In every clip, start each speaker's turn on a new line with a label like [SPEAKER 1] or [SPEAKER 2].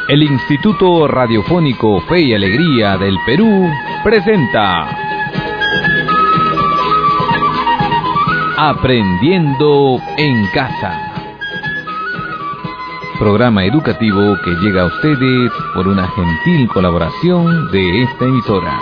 [SPEAKER 1] El Instituto Radiofónico Fe y Alegría del Perú presenta Aprendiendo en Casa. Programa educativo que llega a ustedes por una gentil colaboración de esta emisora.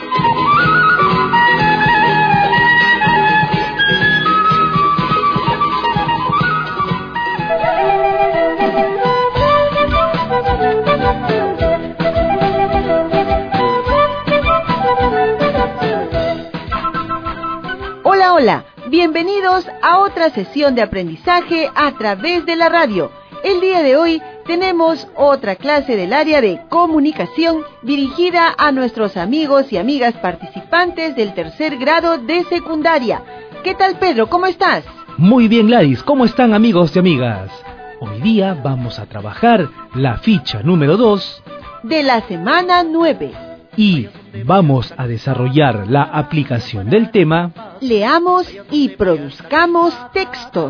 [SPEAKER 2] Hola, bienvenidos a otra sesión de aprendizaje a través de la radio. El día de hoy tenemos otra clase del área de comunicación dirigida a nuestros amigos y amigas participantes del tercer grado de secundaria. ¿Qué tal, Pedro? ¿Cómo estás?
[SPEAKER 3] Muy bien, Gladys. ¿Cómo están, amigos y amigas? Hoy día vamos a trabajar la ficha número 2
[SPEAKER 2] de la semana 9.
[SPEAKER 3] Y vamos a desarrollar la aplicación del tema
[SPEAKER 2] Leamos y produzcamos textos.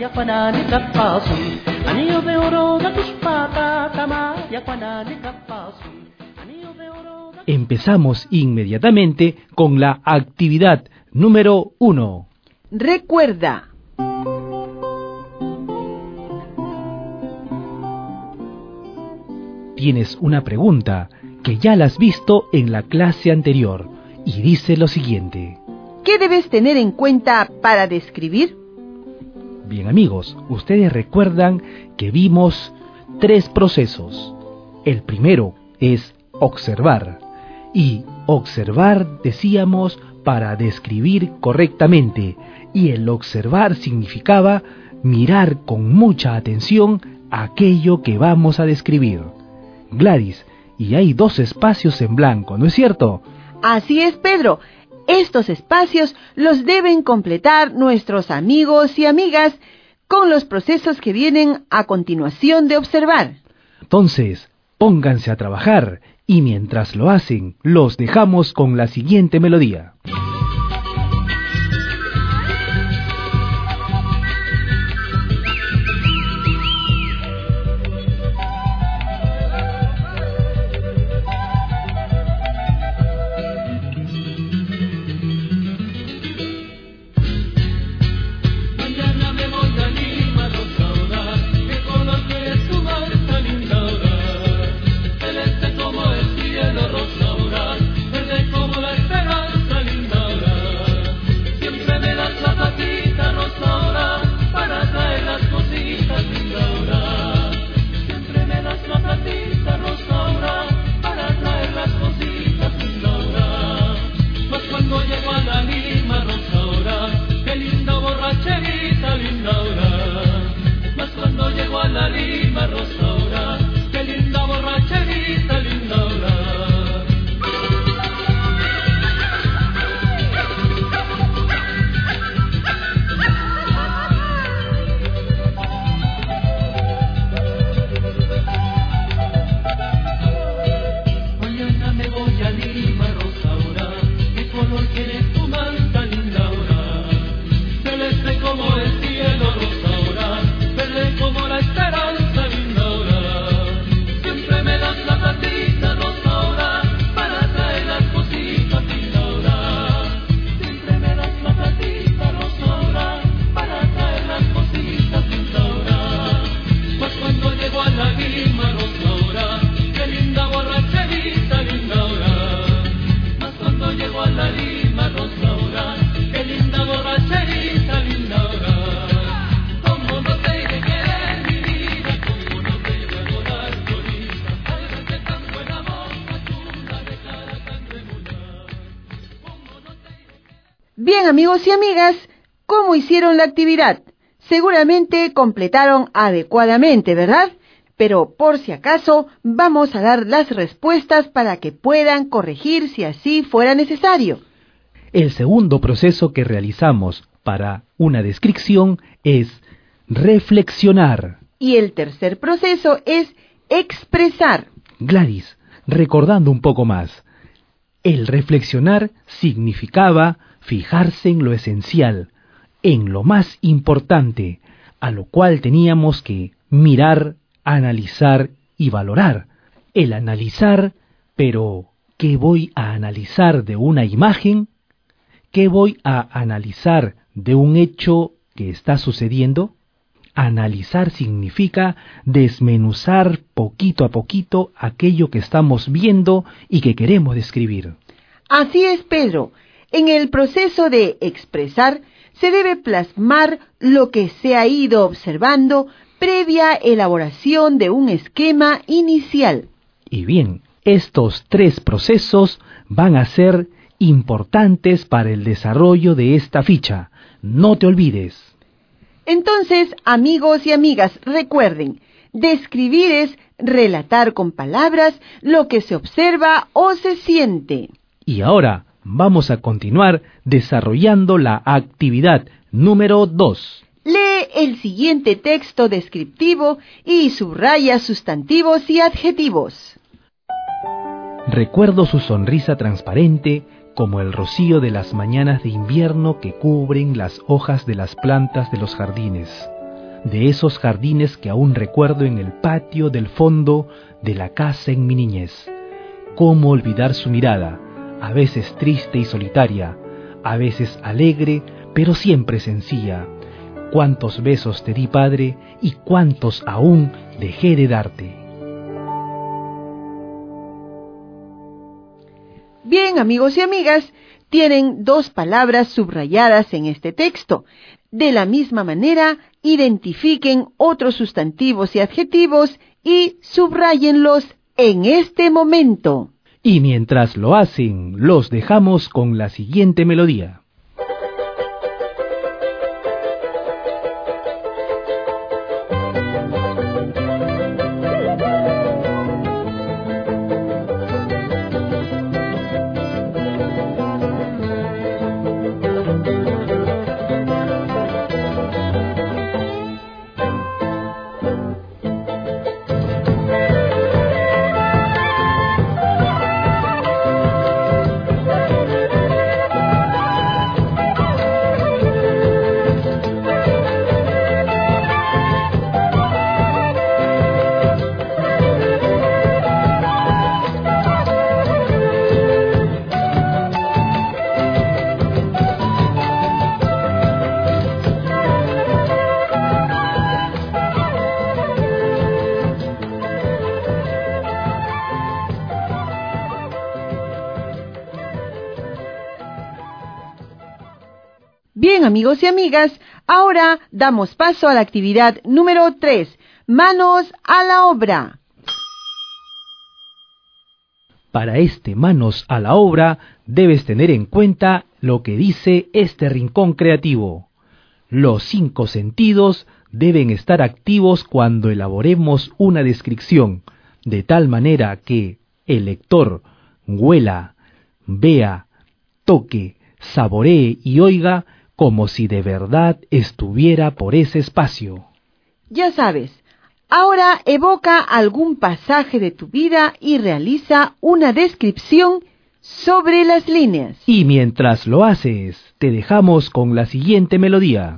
[SPEAKER 3] Empezamos inmediatamente con la actividad número 1.
[SPEAKER 2] Recuerda.
[SPEAKER 3] Tienes una pregunta que ya la has visto en la clase anterior y dice lo siguiente.
[SPEAKER 2] ¿Qué debes tener en cuenta para describir?
[SPEAKER 3] Bien, amigos, ustedes recuerdan que vimos 3 procesos. El primero es observar. Y observar, decíamos, para describir correctamente. Y el observar significaba mirar con mucha atención aquello que vamos a describir. Gladys, y hay 2 espacios en blanco, ¿no es cierto?
[SPEAKER 2] Así es, Pedro. Estos espacios los deben completar nuestros amigos y amigas con los procesos que vienen a continuación de observar.
[SPEAKER 3] Entonces, pónganse a trabajar y mientras lo hacen, los dejamos con la siguiente melodía.
[SPEAKER 2] Bien, amigos y amigas, ¿cómo hicieron la actividad? Seguramente completaron adecuadamente, ¿verdad? Pero por si acaso, vamos a dar las respuestas para que puedan corregir si así fuera necesario.
[SPEAKER 3] El segundo proceso que realizamos para una descripción es reflexionar.
[SPEAKER 2] Y el tercer proceso es expresar.
[SPEAKER 3] Gladys, recordando un poco más, el reflexionar significaba fijarse en lo esencial, en lo más importante, a lo cual teníamos que mirar, analizar y valorar. el analizar, pero ¿qué voy a analizar de una imagen? ¿Qué voy a analizar de un hecho que está sucediendo? Analizar significa desmenuzar poquito a poquito aquello que estamos viendo y que queremos describir.
[SPEAKER 2] Así es, Pedro. En el proceso de expresar, se debe plasmar lo que se ha ido observando previa elaboración de un esquema inicial.
[SPEAKER 3] Y bien, estos 3 procesos van a ser importantes para el desarrollo de esta ficha. No te olvides.
[SPEAKER 2] Entonces, amigos y amigas, recuerden, describir es relatar con palabras lo que se observa o se siente.
[SPEAKER 3] Y ahora vamos a continuar desarrollando la actividad número 2.
[SPEAKER 2] Lee el siguiente texto descriptivo y subraya sustantivos y adjetivos.
[SPEAKER 3] Recuerdo su sonrisa transparente como el rocío de las mañanas de invierno que cubren las hojas de las plantas de los jardines, de esos jardines que aún recuerdo en el patio del fondo de la casa en mi niñez. ¿Cómo olvidar su mirada, a veces triste y solitaria, a veces alegre, pero siempre sencilla? Cuántos besos te di, Padre, y cuántos aún dejé de darte.
[SPEAKER 2] Bien, amigos y amigas, tienen 2 palabras subrayadas en este texto. De la misma manera, identifiquen otros sustantivos y adjetivos y subráyenlos en este momento.
[SPEAKER 3] Y mientras lo hacen, los dejamos con la siguiente melodía.
[SPEAKER 2] Bien, amigos y amigas, ahora damos paso a la actividad número 3, manos a la obra.
[SPEAKER 3] Para este manos a la obra, debes tener en cuenta lo que dice este rincón creativo. Los 5 sentidos deben estar activos cuando elaboremos una descripción, de tal manera que el lector huela, vea, toque, saboree y oiga como si de verdad estuviera por ese espacio.
[SPEAKER 2] Ya sabes, ahora evoca algún pasaje de tu vida y realiza una descripción sobre las líneas.
[SPEAKER 3] Y mientras lo haces, te dejamos con la siguiente melodía.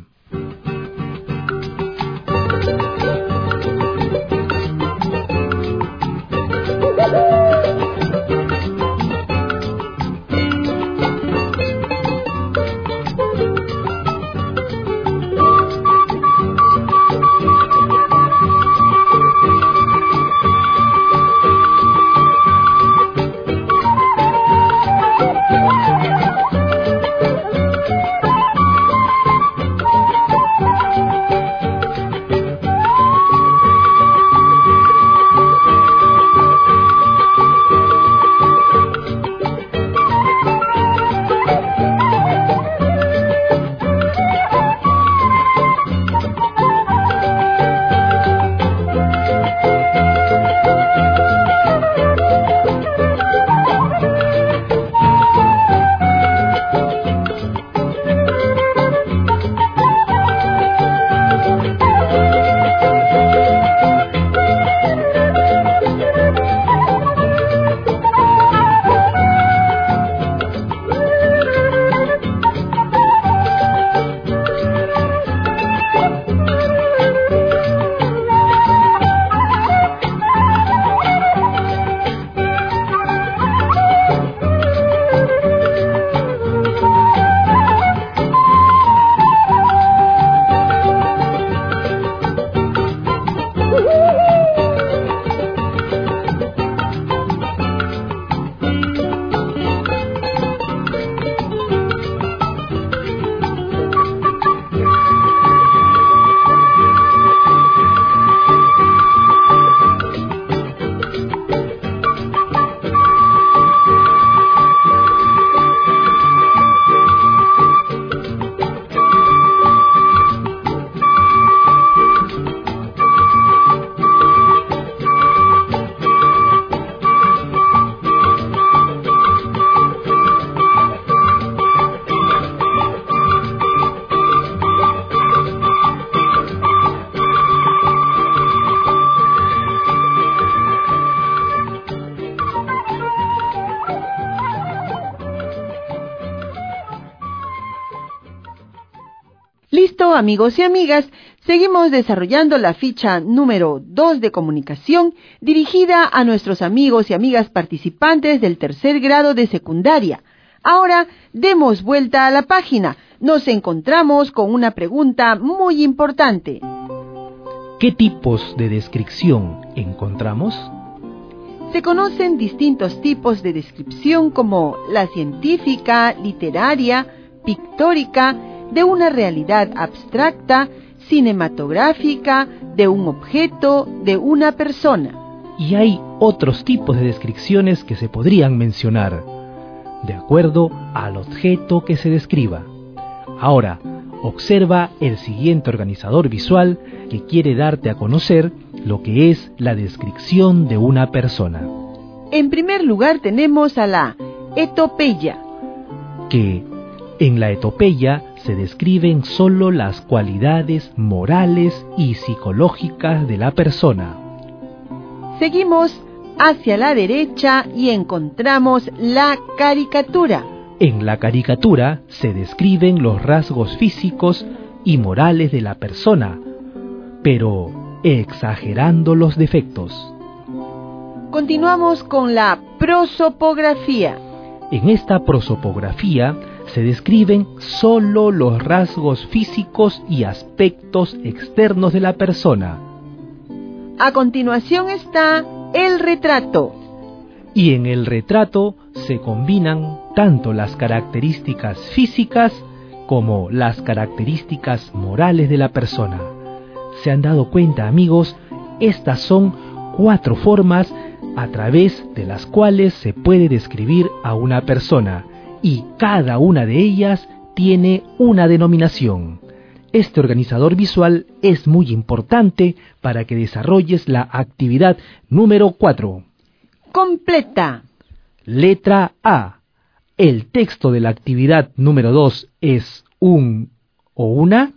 [SPEAKER 2] Listo, amigos y amigas, seguimos desarrollando la ficha número 2 de comunicación dirigida a nuestros amigos y amigas participantes del tercer grado de secundaria. Ahora, demos vuelta a la página. Nos encontramos con una pregunta muy importante.
[SPEAKER 3] ¿Qué tipos de descripción encontramos?
[SPEAKER 2] Se conocen distintos tipos de descripción como la científica, literaria, pictórica, de una realidad abstracta, cinematográfica, de un objeto, de una persona.
[SPEAKER 3] Y hay otros tipos de descripciones que se podrían mencionar, de acuerdo al objeto que se describa. Ahora, observa el siguiente organizador visual que quiere darte a conocer lo que es la descripción de una persona.
[SPEAKER 2] En primer lugar tenemos a la etopeya,
[SPEAKER 3] que en la etopeya se describen solo las cualidades morales y psicológicas de la persona.
[SPEAKER 2] Seguimos hacia la derecha y encontramos la caricatura.
[SPEAKER 3] En la caricatura se describen los rasgos físicos y morales de la persona, pero exagerando los defectos.
[SPEAKER 2] Continuamos con la prosopografía.
[SPEAKER 3] En esta prosopografía se describen solo los rasgos físicos y aspectos externos de la persona.
[SPEAKER 2] A continuación está el retrato.
[SPEAKER 3] Y en el retrato se combinan tanto las características físicas como las características morales de la persona. ¿Se han dado cuenta, amigos? Estas son 4 formas a través de las cuales se puede describir a una persona, y cada una de ellas tiene una denominación. Este organizador visual es muy importante para que desarrolles la actividad número 4.
[SPEAKER 2] Completa.
[SPEAKER 3] Letra A. ¿El texto de la actividad número 2 es un o una?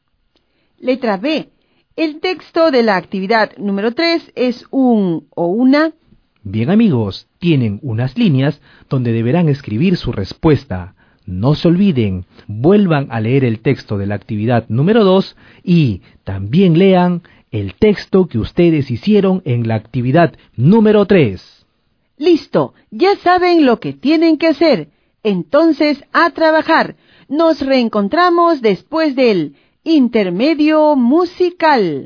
[SPEAKER 2] Letra B. El texto de la actividad número 3 es un o una.
[SPEAKER 3] Bien, amigos, tienen unas líneas donde deberán escribir su respuesta. No se olviden, vuelvan a leer el texto de la actividad número 2 y también lean el texto que ustedes hicieron en la actividad número 3.
[SPEAKER 2] Listo, ya saben lo que tienen que hacer. Entonces, a trabajar. Nos reencontramos después del intermedio musical.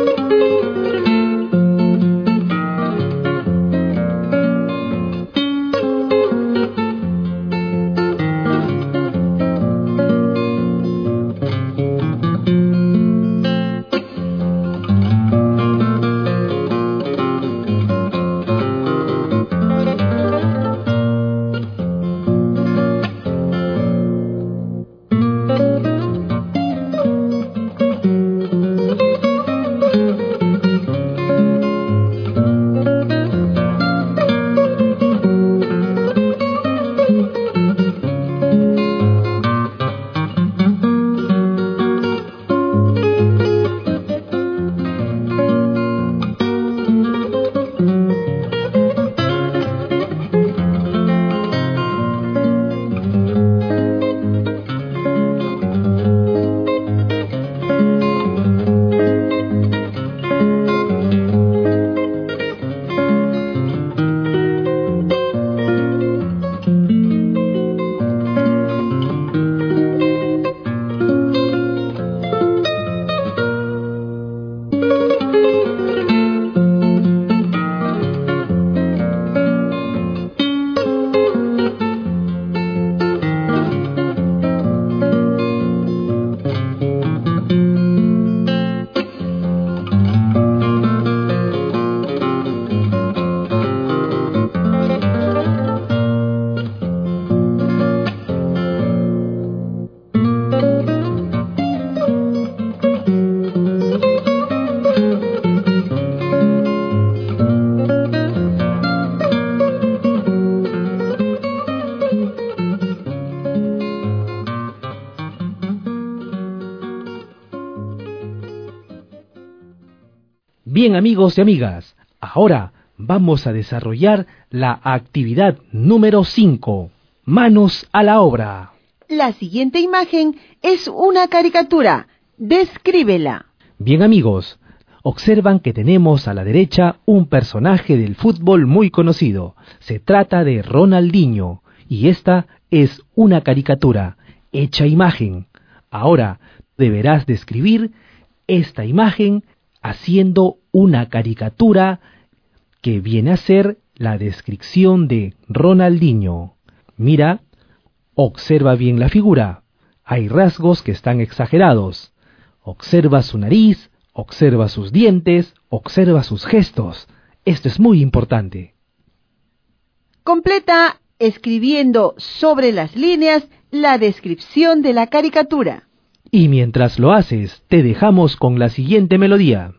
[SPEAKER 3] Bien, amigos y amigas, ahora vamos a desarrollar la actividad número 5. Manos a la obra.
[SPEAKER 2] La siguiente imagen es una caricatura. Descríbela.
[SPEAKER 3] Bien amigos, observan que tenemos a la derecha un personaje del fútbol muy conocido. Se trata de Ronaldinho y esta es una caricatura hecha imagen. Ahora deberás describir esta imagen haciendo una caricatura que viene a ser la descripción de Ronaldinho. Mira, observa bien la figura. Hay rasgos que están exagerados. Observa su nariz, observa sus dientes, observa sus gestos. Esto es muy importante.
[SPEAKER 2] Completa escribiendo sobre las líneas la descripción de la caricatura.
[SPEAKER 3] Y mientras lo haces, te dejamos con la siguiente melodía.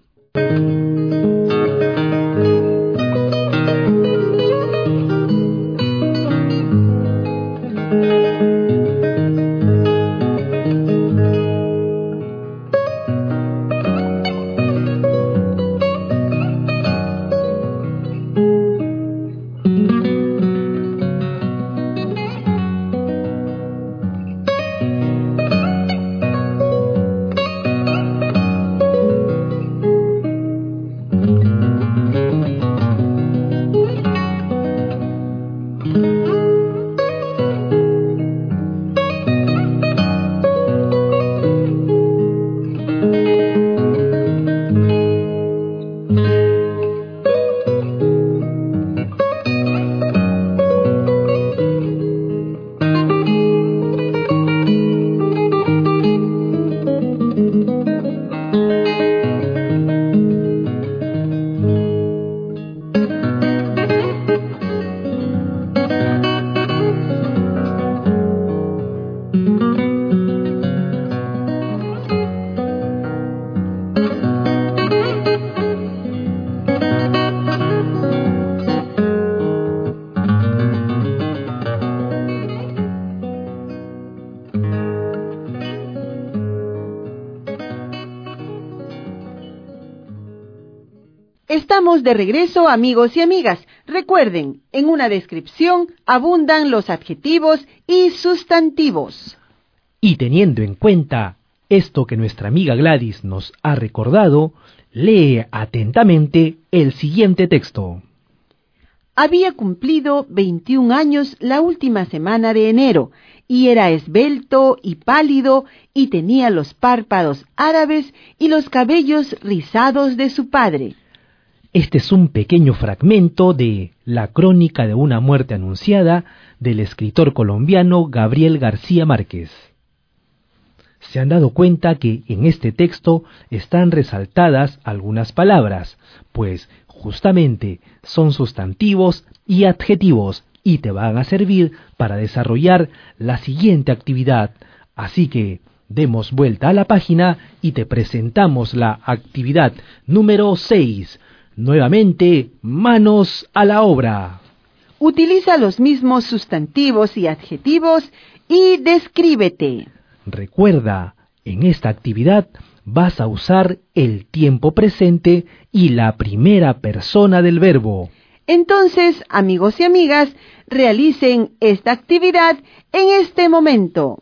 [SPEAKER 2] Estamos de regreso, amigos y amigas. Recuerden, en una descripción abundan los adjetivos y sustantivos.
[SPEAKER 3] Y teniendo en cuenta esto que nuestra amiga Gladys nos ha recordado, lee atentamente el siguiente texto.
[SPEAKER 2] Había cumplido 21 años la última semana de enero, y era esbelto y pálido, y tenía los párpados árabes y los cabellos rizados de su padre.
[SPEAKER 3] Este es un pequeño fragmento de La crónica de una muerte anunciada del escritor colombiano Gabriel García Márquez. ¿Se han dado cuenta que en este texto están resaltadas algunas palabras? Pues justamente son sustantivos y adjetivos y te van a servir para desarrollar la siguiente actividad. Así que demos vuelta a la página y te presentamos la actividad número 6. Nuevamente, manos a la obra.
[SPEAKER 2] Utiliza los mismos sustantivos y adjetivos y descríbete.
[SPEAKER 3] Recuerda, en esta actividad vas a usar el tiempo presente y la primera persona del verbo.
[SPEAKER 2] Entonces, amigos y amigas, realicen esta actividad en este momento.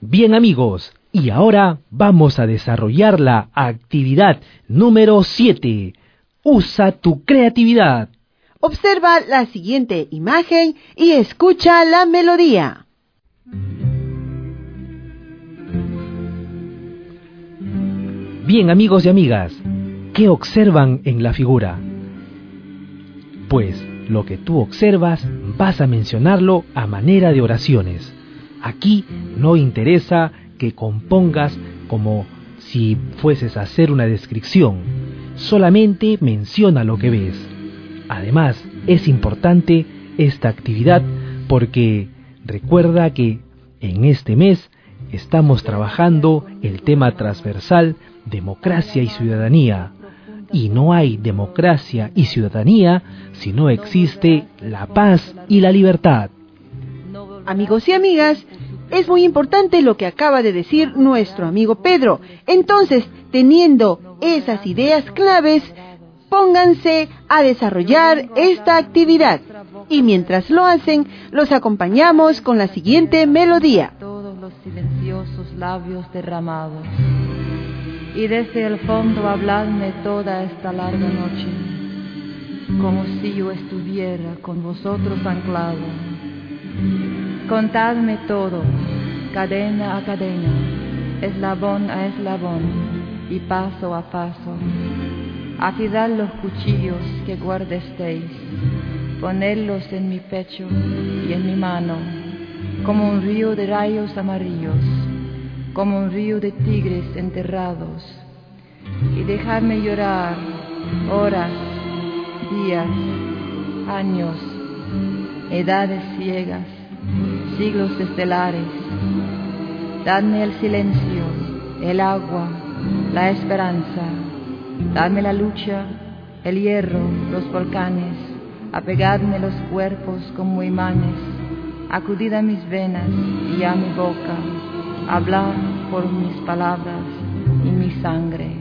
[SPEAKER 3] Bien amigos, y ahora vamos a desarrollar la actividad número 7. Usa tu creatividad.
[SPEAKER 2] Observa la siguiente imagen y escucha la melodía.
[SPEAKER 3] Bien amigos y amigas, ¿qué observan en la figura? Pues lo que tú observas vas a mencionarlo a manera de oraciones. Aquí no interesa que compongas como si fueses a hacer una descripción, solamente menciona lo que ves. Además, es importante esta actividad porque recuerda que en este mes estamos trabajando el tema transversal democracia y ciudadanía. Y no hay democracia y ciudadanía si no existe la paz y la libertad.
[SPEAKER 2] Amigos y amigas, es muy importante lo que acaba de decir nuestro amigo Pedro. Entonces, teniendo esas ideas claves, pónganse a desarrollar esta actividad. Y mientras lo hacen, los acompañamos con la siguiente melodía.
[SPEAKER 4] Todos los silenciosos labios derramados. Y desde el fondo habladme toda esta larga noche, como si yo estuviera con vosotros anclado. Contadme todo, cadena a cadena, eslabón a eslabón y paso a paso. Afilad los cuchillos que guardestéis, ponedlos en mi pecho y en mi mano, como un río de rayos amarillos, como un río de tigres enterrados, y dejadme llorar horas, días, años, edades ciegas, siglos estelares. Dadme el silencio, el agua, la esperanza, dadme la lucha, el hierro, los volcanes, apegadme los cuerpos como imanes, acudid a mis venas y a mi boca, hablad por mis palabras y mi sangre.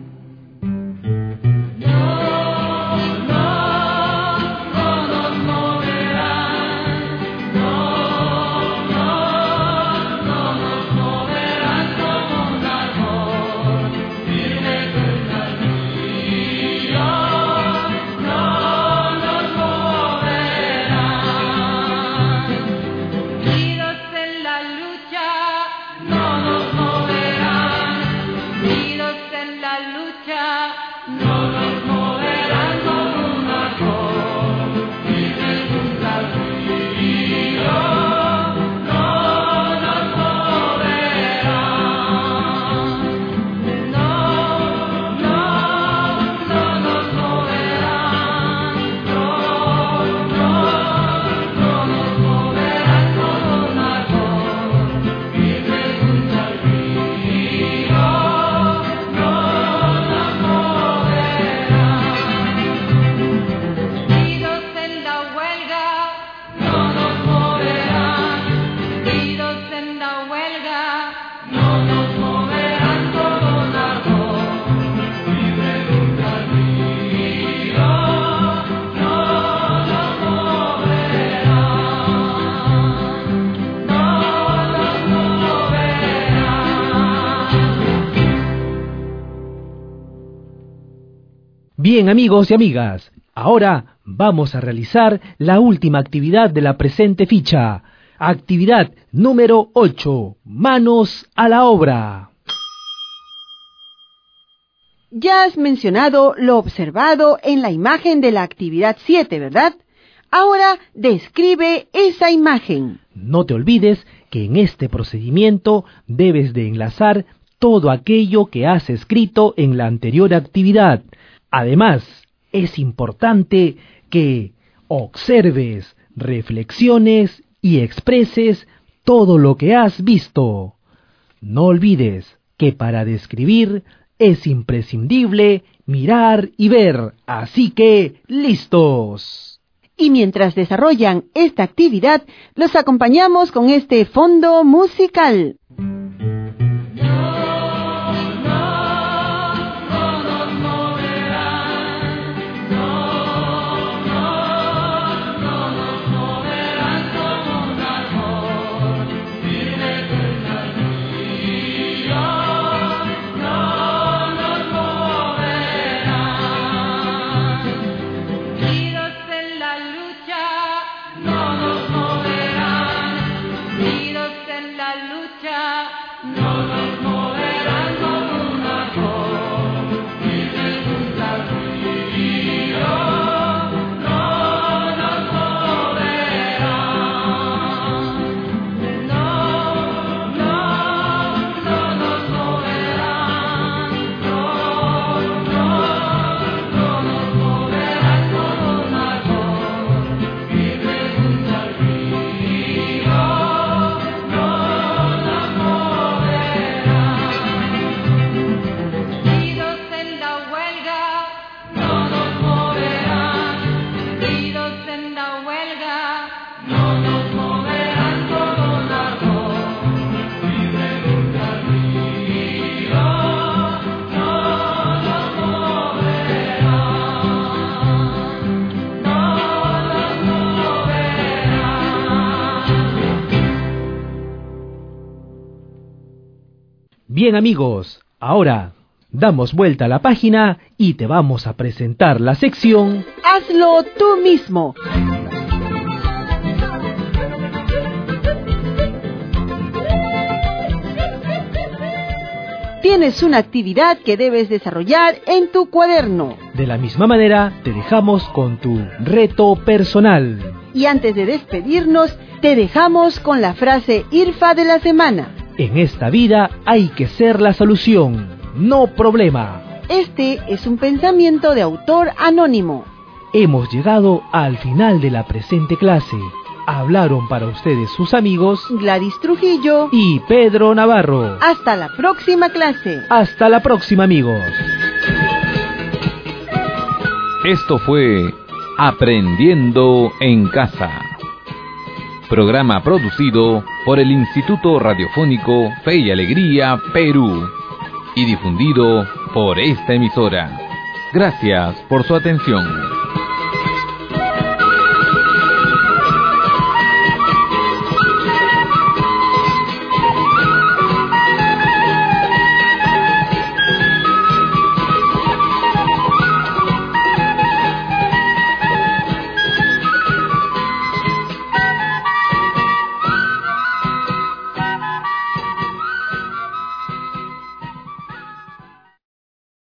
[SPEAKER 3] Bien amigos y amigas, ahora vamos a realizar la última actividad de la presente ficha. Actividad número 8. Manos a la obra.
[SPEAKER 2] Ya has mencionado lo observado en la imagen de la actividad 7, ¿verdad? Ahora describe esa imagen.
[SPEAKER 3] No te olvides que en este procedimiento debes de enlazar todo aquello que has escrito en la anterior actividad. Además, es importante que observes, reflexiones y expreses todo lo que has visto. No olvides que para describir es imprescindible mirar y ver, así que ¡listos!
[SPEAKER 2] Y mientras desarrollan esta actividad, los acompañamos con este fondo musical.
[SPEAKER 3] Bien amigos, ahora damos vuelta a la página y te vamos a presentar la sección
[SPEAKER 2] Hazlo tú mismo. Tienes una actividad que debes desarrollar en tu cuaderno.
[SPEAKER 3] De la misma manera, te dejamos con tu reto personal.
[SPEAKER 2] Y antes de despedirnos, te dejamos con la frase IRFA de la semana.
[SPEAKER 3] En esta vida hay que ser la solución, no problema.
[SPEAKER 2] Este es un pensamiento de autor anónimo.
[SPEAKER 3] Hemos llegado al final de la presente clase. Hablaron para ustedes sus amigos
[SPEAKER 2] Gladys Trujillo
[SPEAKER 3] y Pedro Navarro.
[SPEAKER 2] Hasta la próxima clase.
[SPEAKER 3] Hasta la próxima, amigos.
[SPEAKER 1] Esto fue Aprendiendo en Casa. Programa producido por el Instituto Radiofónico Fe y Alegría, Perú. Y difundido por esta emisora. Gracias por su atención.